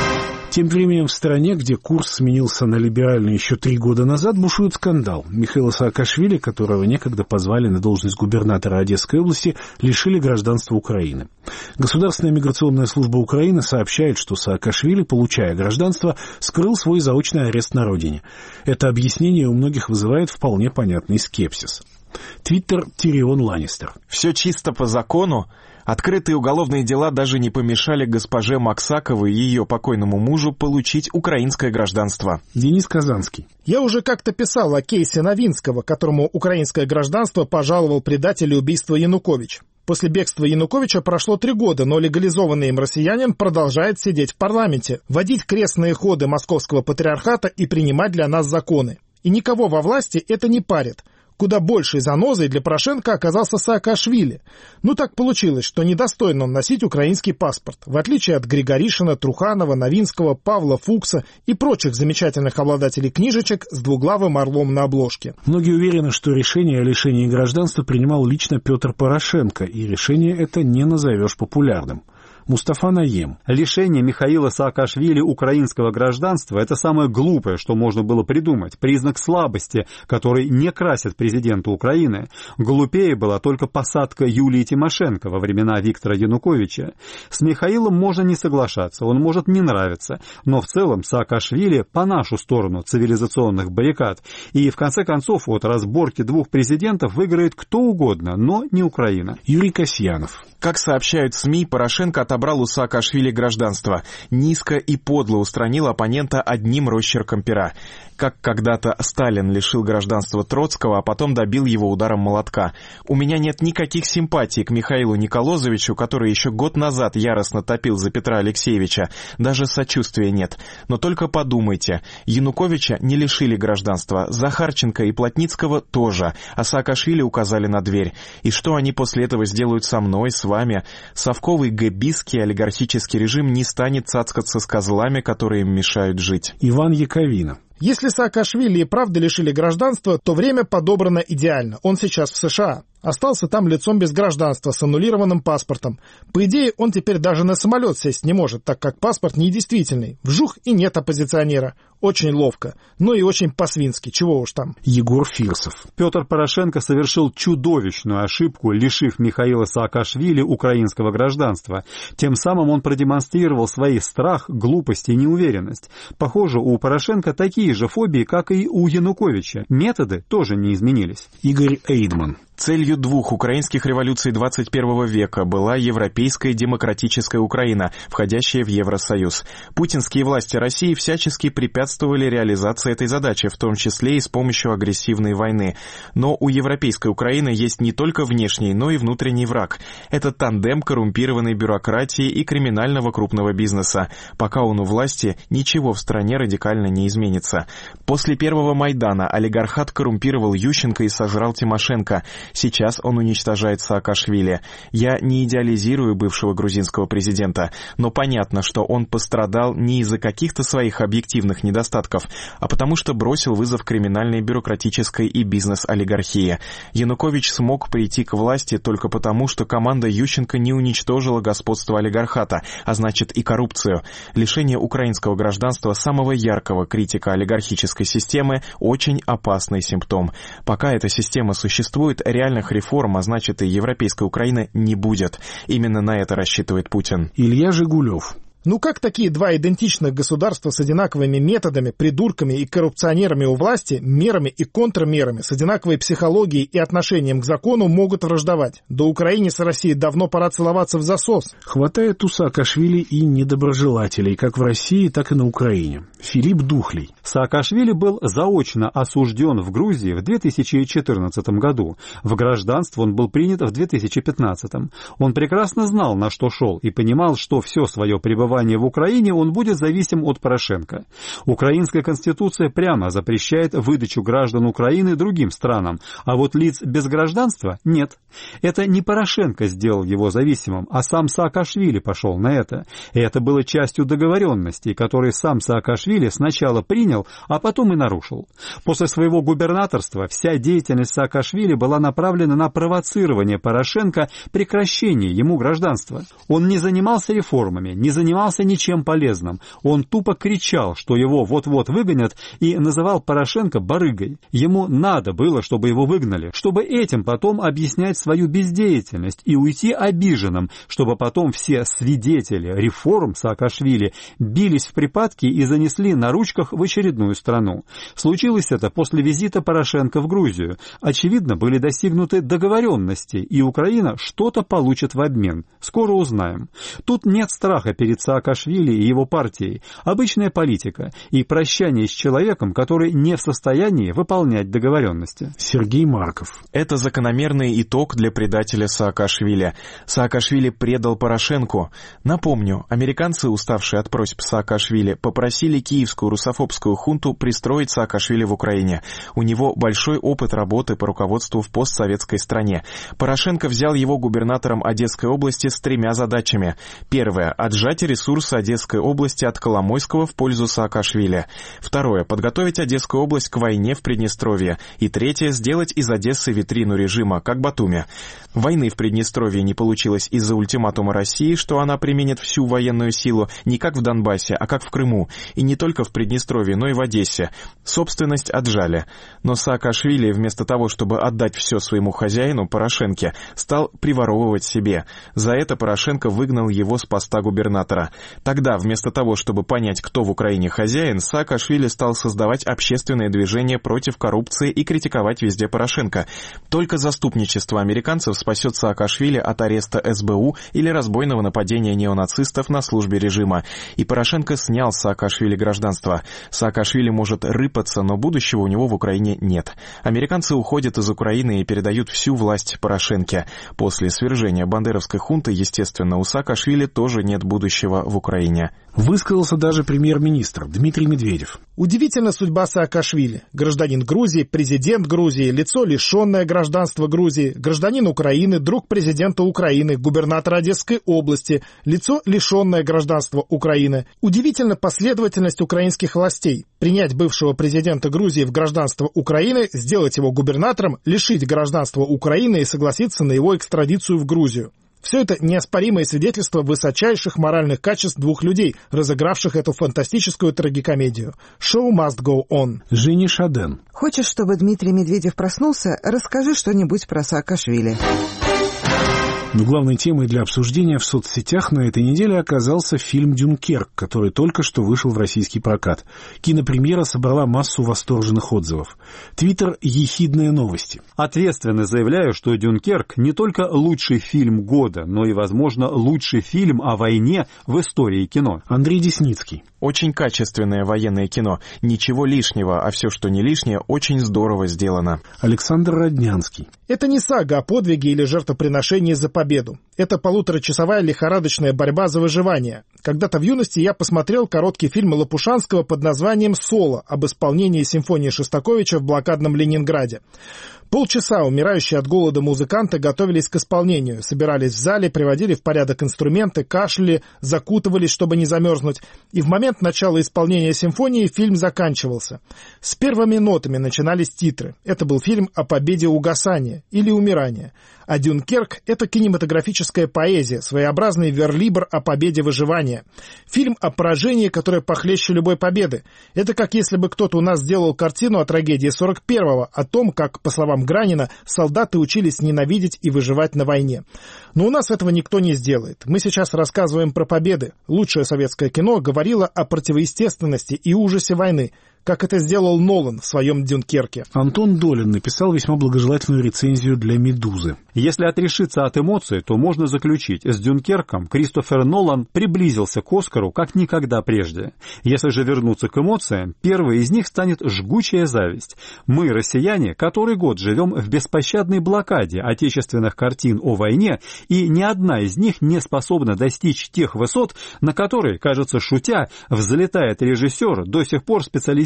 Тем временем в стране, где курс сменился на либеральный еще 3 года назад, бушует скандал. Михаила Саакашвили, которого некогда позвали на должность губернатора Одесской области, лишили гражданства Украины. Государственная миграционная служба Украины сообщает, что Саакашвили, получая гражданство, скрыл свой заочный арест на родине. Это объяснение у многих вызывает вполне понятный скепсис. Твиттер Тирион Ланнистер. Все чисто по закону. Открытые уголовные дела даже не помешали госпоже Максаковой и ее покойному мужу получить украинское гражданство. Денис Казанский. Я уже как-то писал о кейсе Новинского, которому украинское гражданство пожаловал предатель убийства Янукович. После бегства Януковича прошло 3 года, но легализованный им россиянин продолжает сидеть в парламенте, водить крестные ходы московского патриархата и принимать для нас законы. И никого во власти это не парит. Куда большей занозой для Порошенко оказался Саакашвили. Ну так получилось, что недостойно он носить украинский паспорт, в отличие от Григоришина, Труханова, Новинского, Павла Фукса и прочих замечательных обладателей книжечек с двуглавым орлом на обложке. Многие уверены, что решение о лишении гражданства принимал лично Петр Порошенко, и решение это не назовешь популярным. Мустафа Наем. Лишение Михаила Саакашвили украинского гражданства – это самое глупое, что можно было придумать. Признак слабости, который не красит президента Украины. Глупее была только посадка Юлии Тимошенко во времена Виктора Януковича. С Михаилом можно не соглашаться, он может не нравиться. Но в целом Саакашвили по нашу сторону цивилизационных баррикад. И в конце концов от разборки 2 президентов выиграет кто угодно, но не Украина. Юрий Касьянов. Как сообщают СМИ, Порошенко отобрал у Саакашвили гражданство. Низко и подло устранил оппонента одним росчерком пера. Как когда-то Сталин лишил гражданства Троцкого, а потом добил его ударом молотка. У меня нет никаких симпатий к Михаилу Николозовичу, который еще год назад яростно топил за Петра Алексеевича. Даже сочувствия нет. Но только подумайте. Януковича не лишили гражданства, Захарченко и Плотницкого тоже, а Саакашвили указали на дверь. И что они после этого сделают со мной, с вами? Совковый гэбистский олигархический режим не станет цацкаться с козлами, которые им мешают жить. Иван Яковина. Если Саакашвили и правда лишили гражданства, то время подобрано идеально. Он сейчас в США. Остался там лицом без гражданства, с аннулированным паспортом. По идее, он теперь даже на самолет сесть не может, так как паспорт недействительный. Вжух и нет оппозиционера. Очень ловко. Ну и очень по-свински, чего уж там. Егор Фирсов. Петр Порошенко совершил чудовищную ошибку, лишив Михаила Саакашвили украинского гражданства. Тем самым он продемонстрировал свой страх, глупость и неуверенность. Похоже, у Порошенко такие же фобии, как и у Януковича. Методы тоже не изменились. Игорь Эйдман. Целью 2 украинских революций 21 века была европейская демократическая Украина, входящая в Евросоюз. Путинские власти России всячески препятствовали реализации этой задачи, в том числе и с помощью агрессивной войны. Но у европейской Украины есть не только внешний, но и внутренний враг. Это тандем коррумпированной бюрократии и криминального крупного бизнеса. Пока он у власти, ничего в стране радикально не изменится. После первого Майдана олигархат коррумпировал Ющенко и сожрал Тимошенко. Сейчас он уничтожает Саакашвили. Я не идеализирую бывшего грузинского президента, но понятно, что он пострадал не из-за каких-то своих объективных недостатков, а потому что бросил вызов криминальной, бюрократической и бизнес-олигархии. Янукович смог прийти к власти только потому, что команда Ющенко не уничтожила господство олигархата, а значит и коррупцию. Лишение украинского гражданства самого яркого критика олигархической системы – очень опасный симптом. Пока эта система существует, реальных реформ, а значит и европейской Украины, не будет. Именно на это рассчитывает Путин. Илья Жигулев. Ну как такие 2 идентичных государства с одинаковыми методами, придурками и коррупционерами у власти, мерами и контрмерами, с одинаковой психологией и отношением к закону могут враждовать? Да Украине с Россией давно пора целоваться в засос. Хватает у Саакашвили и недоброжелателей, как в России, так и на Украине. Филипп Духлей. Саакашвили был заочно осужден в Грузии в 2014 году. В гражданство он был принят в 2015. Он прекрасно знал, на что шел, и понимал, что все свое пребывание в Украине он будет зависим от Порошенко. Украинская конституция прямо запрещает выдачу граждан Украины другим странам, а вот лиц без гражданства нет. Это не Порошенко сделал его зависимым, а сам Саакашвили пошел на это. И это было частью договоренностей, которые сам Саакашвили сначала принял, а потом и нарушил. После своего губернаторства вся деятельность Саакашвили была направлена на провоцирование Порошенко прекращения ему гражданства. Он не занимался реформами, не занимался занимался ничем полезным. Он тупо кричал, что его вот-вот выгонят, и называл Порошенко барыгой. Ему надо было, чтобы его выгнали, чтобы этим потом объяснять свою бездеятельность и уйти обиженным, чтобы потом все свидетели реформ Саакашвили бились в припадке и занесли на ручках в очередную страну. Случилось это после визита Порошенко в Грузию. Очевидно, были достигнуты договоренности, и Украина что-то получит в обмен. Скоро узнаем. Тут нет страха перед Саакашвили и его партией. Обычная политика и прощание с человеком, который не в состоянии выполнять договоренности. Сергей Марков. Это закономерный итог для предателя Саакашвили. Саакашвили предал Порошенку. Напомню, американцы, уставшие от просьб Саакашвили, попросили киевскую русофобскую хунту пристроить Саакашвили в Украине. У него большой опыт работы по руководству в постсоветской стране. Порошенко взял его губернатором Одесской области с 3 задачами. Первое — отжать ресурсы Одесской области от Коломойского в пользу Саакашвили. Второе — подготовить Одесскую область к войне в Приднестровье. И третье — сделать из Одессы витрину режима, как Батуми. Войны в Приднестровье не получилось из-за ультиматума России, что она применит всю военную силу не как в Донбассе, а как в Крыму. И не только в Приднестровье, но и в Одессе. Собственность отжали. Но Саакашвили, вместо того, чтобы отдать все своему хозяину, Порошенке, стал приворовывать себе. За это Порошенко выгнал его с поста губернатора. Тогда, вместо того, чтобы понять, кто в Украине хозяин, Саакашвили стал создавать общественное движение против коррупции и критиковать везде Порошенко. Только заступничество американцев спасет Саакашвили от ареста СБУ или разбойного нападения неонацистов на службе режима. И Порошенко снял с Саакашвили гражданство. Саакашвили может рыпаться, но будущего у него в Украине нет. Американцы уходят из Украины и передают всю власть Порошенке. После свержения бандеровской хунты, естественно, у Саакашвили тоже нет будущего в Украине. Высказался даже премьер-министр Дмитрий Медведев. Удивительна судьба Саакашвили. Гражданин Грузии, президент Грузии, лицо, лишенное гражданства Грузии, гражданин Украины, друг президента Украины, губернатор Одесской области, лицо, лишенное гражданства Украины. Удивительна последовательность украинских властей. Принять бывшего президента Грузии в гражданство Украины, сделать его губернатором, лишить гражданства Украины и согласиться на его экстрадицию в Грузию. Все это неоспоримое свидетельство высочайших моральных качеств двух людей, разыгравших эту фантастическую трагикомедию. Show must go on. Женя Шаден. Хочешь, чтобы Дмитрий Медведев проснулся? Расскажи что-нибудь про Саакашвили. Но главной темой для обсуждения в соцсетях на этой неделе оказался фильм «Дюнкерк», который только что вышел в российский прокат. Кинопремьера собрала массу восторженных отзывов. Твиттер «Ехидные новости». Ответственно заявляю, что «Дюнкерк» не только лучший фильм года, но и, возможно, лучший фильм о войне в истории кино. Андрей Десницкий. Очень качественное военное кино. Ничего лишнего, а все, что не лишнее, очень здорово сделано. Александр Роднянский. Это не сага о подвиге или жертвоприношении за победу. Это 1,5-часовая лихорадочная борьба за выживание. Когда-то в юности я посмотрел короткий фильм Лопушанского под названием «Соло» об исполнении симфонии Шостаковича в блокадном Ленинграде. Полчаса умирающие от голода музыканты готовились к исполнению, собирались в зале, приводили в порядок инструменты, кашляли, закутывались, чтобы не замерзнуть. И в момент начала исполнения симфонии фильм заканчивался. С первыми нотами начинались титры. Это был фильм о победе угасания или умирания. А «Дюнкерк» — это кинематографическая поэзия, своеобразный верлибр о победе выживания. Фильм о поражении, которое похлеще любой победы. Это как если бы кто-то у нас сделал картину о трагедии 41-го, о том, как, по словам Гранина, солдаты учились ненавидеть и выживать на войне. Но у нас этого никто не сделает. Мы сейчас рассказываем про победы. Лучшее советское кино говорило о противоестественности и ужасе войны, как это сделал Нолан в своем «Дюнкерке». Антон Долин написал весьма благожелательную рецензию для «Медузы». Если отрешиться от эмоций, то можно заключить, с «Дюнкерком» Кристофер Нолан приблизился к «Оскару» как никогда прежде. Если же вернуться к эмоциям, первой из них станет жгучая зависть. Мы, россияне, который год живем в беспощадной блокаде отечественных картин о войне, и ни одна из них не способна достичь тех высот, на которые, кажется, шутя, взлетает режиссер, до сих пор специализирующийся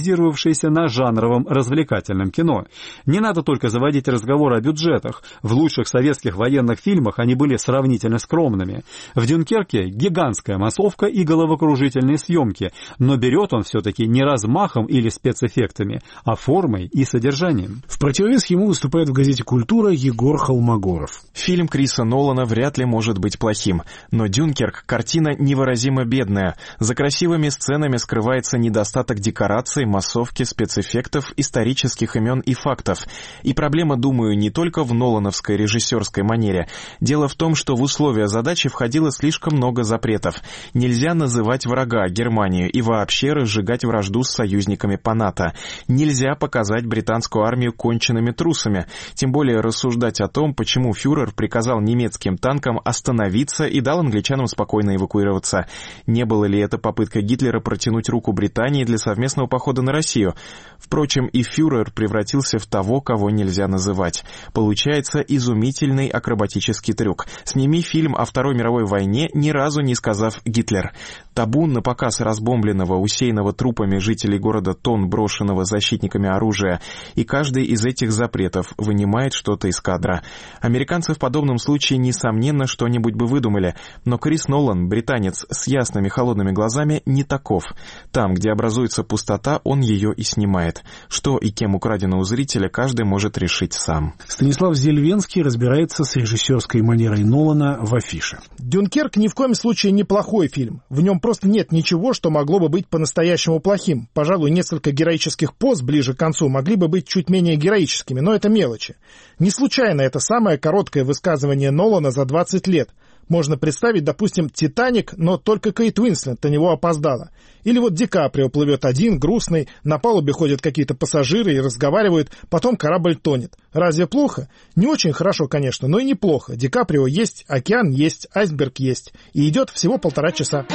специализировавшиеся на жанровом развлекательном кино. Не надо только заводить разговор о бюджетах. В лучших советских военных фильмах они были сравнительно скромными. В «Дюнкерке» гигантская массовка и головокружительные съемки, но берет он все-таки не размахом или спецэффектами, а формой и содержанием. В противовес ему выступает в газете «Культура» Егор Холмогоров. Фильм Криса Нолана вряд ли может быть плохим, но «Дюнкерк» — картина невыразимо бедная. За красивыми сценами скрывается недостаток декораций, массовки, спецэффектов, исторических имен и фактов. И проблема, думаю, не только в нолановской режиссерской манере. Дело в том, что в условия задачи входило слишком много запретов. Нельзя называть врага Германию и вообще разжигать вражду с союзниками по НАТО. Нельзя показать британскую армию конченными трусами. Тем более рассуждать о том, почему фюрер приказал немецким танкам остановиться и дал англичанам спокойно эвакуироваться. Не было ли это попытка Гитлера протянуть руку Британии для совместного похода на Россию? Впрочем, и фюрер превратился в того, кого нельзя называть. Получается изумительный акробатический трюк. Сними фильм о Второй мировой войне, ни разу не сказав «Гитлер». Табун на показ разбомбленного, усеянного трупами жителей города Тонн, брошенного защитниками оружия, и каждый из этих запретов вынимает что-то из кадра. Американцы в подобном случае, несомненно, что-нибудь бы выдумали, но Крис Нолан, британец с ясными холодными глазами, не таков. Там, где образуется пустота, он ее и снимает. Что и кем украдено у зрителя, каждый может решить сам. Станислав Зельвенский разбирается с режиссерской манерой Нолана в афише. «Дюнкерк» ни в коем случае не плохой фильм. В нем просто нет ничего, что могло бы быть по-настоящему плохим. Пожалуй, несколько героических поз ближе к концу могли бы быть чуть менее героическими, но это мелочи. Не случайно это самое короткое высказывание Нолана за 20 лет. Можно представить, допустим, «Титаник», но только Кейт Уинслет на него опоздала. Или вот Ди Каприо плывет один, грустный, на палубе ходят какие-то пассажиры и разговаривают, потом корабль тонет. Разве плохо? Не очень хорошо, конечно, но и неплохо. Ди Каприо есть, океан есть, айсберг есть. И идет всего 1,5 часа.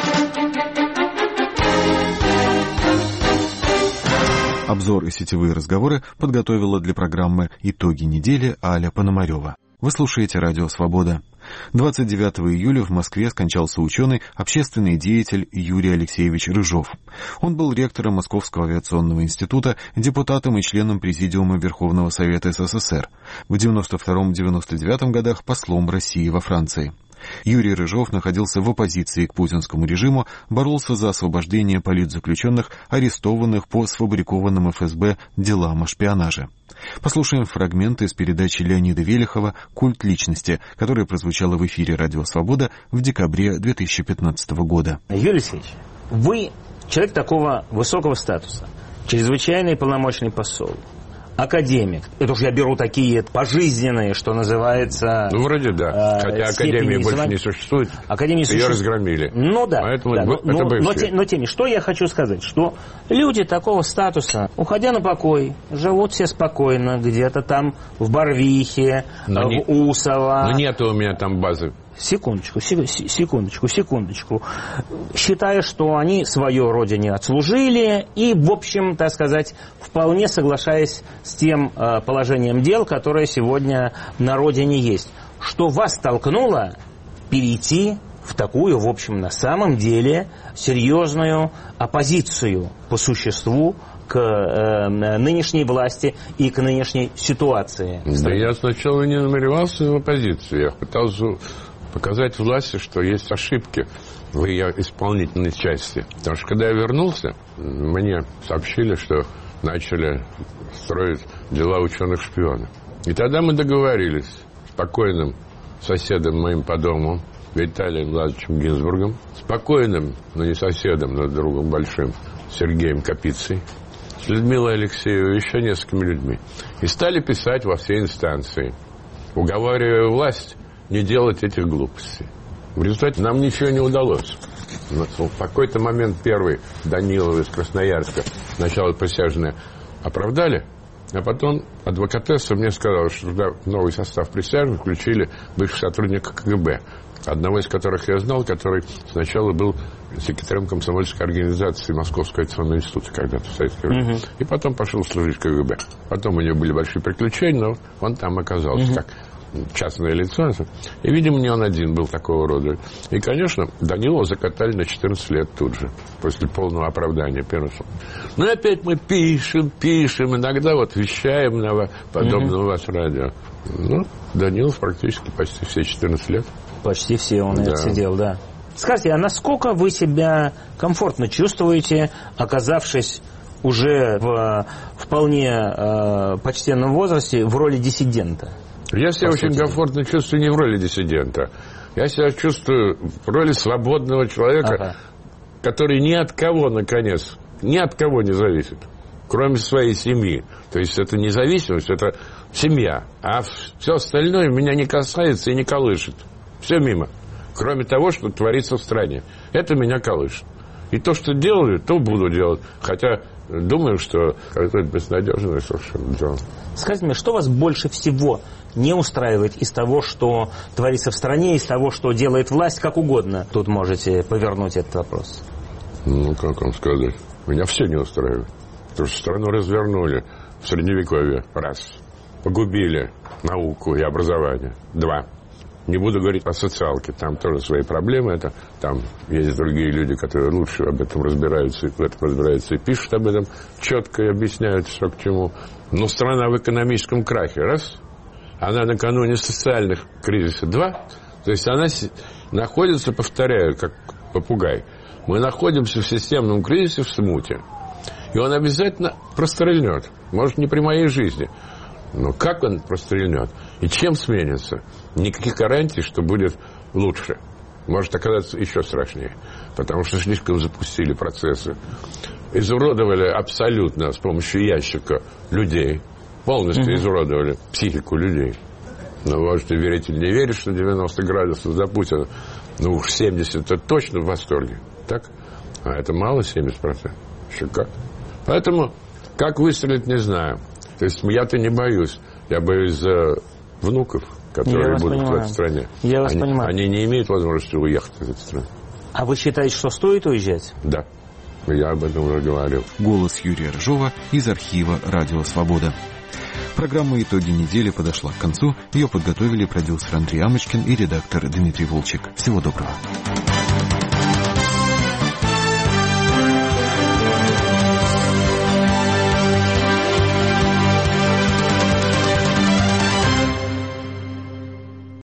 Обзор и сетевые разговоры подготовила для программы «Итоги недели» Аля Пономарева. Вы слушаете «Радио Свобода». 29 июля в Москве скончался ученый, общественный деятель Юрий Алексеевич Рыжов. Он был ректором Московского авиационного института, депутатом и членом Президиума Верховного Совета СССР. В 1992-1999 годах послом России во Франции. Юрий Рыжов находился в оппозиции к путинскому режиму, боролся за освобождение политзаключенных, арестованных по сфабрикованным ФСБ делам о шпионаже. Послушаем фрагменты из передачи Леонида Велихова «Культ личности», которая прозвучала в эфире «Радио Свобода» в декабре 2015 года. Юрий Алексеевич, вы человек такого высокого статуса, чрезвычайный полномочный посол, академик. Это уж я беру такие пожизненные, что называется... Ну, вроде да. Хотя академии больше не существует. Ее разгромили. Ну да. Поэтому да. это бывшие. Но тем, что я хочу сказать, что люди такого статуса, уходя на покой, живут все спокойно, где-то там в Барвихе, в Усово. Но нет у меня там базы. Секундочку. Считаю, что они свое родине отслужили и, в общем, так сказать, вполне соглашаясь с тем положением дел, которое сегодня на родине есть. Что вас толкнуло перейти в такую, в общем, на самом деле серьезную оппозицию по существу к нынешней власти и к нынешней ситуации? Да я сначала не намеревался в оппозицию. Я пытался показать власти, что есть ошибки в ее исполнительной части. Потому что когда я вернулся, мне сообщили, что начали строить дела ученых-шпионов. И тогда мы договорились с покойным соседом моим по дому, Виталием Владимировичем Гинзбургом, спокойным, но не соседом, но другом большим, Сергеем Капицей, с Людмилой Алексеевой и еще несколькими людьми. И стали писать во все инстанции, уговаривая власть не делать этих глупостей. В результате нам ничего не удалось. В какой-то момент первый Данилов из Красноярска, сначала присяжные, оправдали, а потом адвокатесса мне сказала, что туда в новый состав присяжных включили бывших сотрудников КГБ, одного из которых я знал, который сначала был секретарем комсомольской организации Московского авиационного института когда-то в Советское время. И потом пошел служить в КГБ. Потом у него были большие приключения, но он там оказался. Как частное лицо. И, видимо, не он один был такого рода. И, конечно, Данилова закатали на 14 лет тут же, после полного оправдания первого. Ну и опять мы пишем, иногда вот вещаем на подобное у вас радио. Ну, Данилов практически почти все 14 лет. Почти все он отсидел, да. Скажите, а насколько вы себя комфортно чувствуете, оказавшись уже в вполне почтенном возрасте в роли диссидента? Я себя очень комфортно чувствую не в роли диссидента. Я себя чувствую в роли свободного человека, который ни от кого, наконец, ни от кого не зависит, кроме своей семьи. То есть это независимость, это семья. А все остальное меня не касается и не колышет. Все мимо. Кроме того, что творится в стране. Это меня колышет. И то, что делаю, то буду делать. Хотя думаю, что это безнадежное совершенно дело. Скажите мне, что вас больше всего не устраивает из того, что творится в стране, из того, что делает власть, как угодно? Тут можете повернуть этот вопрос. Ну, как вам сказать? Меня все не устраивает. Потому что страну развернули в Средневековье. Раз. Погубили науку и образование. Два. Не буду говорить о социалке, там тоже свои проблемы. Это, там есть другие люди, которые лучше об этом разбираются, и пишут об этом четко и объясняют, что к чему. Но страна в экономическом крахе, раз. Она накануне социальных кризисов, два. То есть она находится, повторяю, как попугай. Мы находимся в системном кризисе, в смуте. И он обязательно прострельнет. Может, не при моей жизни. Но как он прострельнет? И чем сменится? Никаких гарантий, что будет лучше. Может оказаться еще страшнее. Потому что слишком запустили процессы. Изуродовали абсолютно с помощью ящика людей. Полностью изуродовали психику людей. Ну, можете верить или не верить, что 90 градусов за Путина. Ну, уж 70-то точно в восторге. Так? А это мало 70%. Еще как. Поэтому, как выстрелить, не знаю. То есть я-то не боюсь. Я боюсь за внуков, которые будут в этой стране. Я вас понимаю. Они не имеют возможности уехать из этой страны. А вы считаете, что стоит уезжать? Да. Я об этом уже говорил. Голос Юрия Рыжова из архива «Радио Свобода». Программа «Итоги недели» подошла к концу. Ее подготовили продюсер Андрей Амочкин и редактор Дмитрий Волчек. Всего доброго.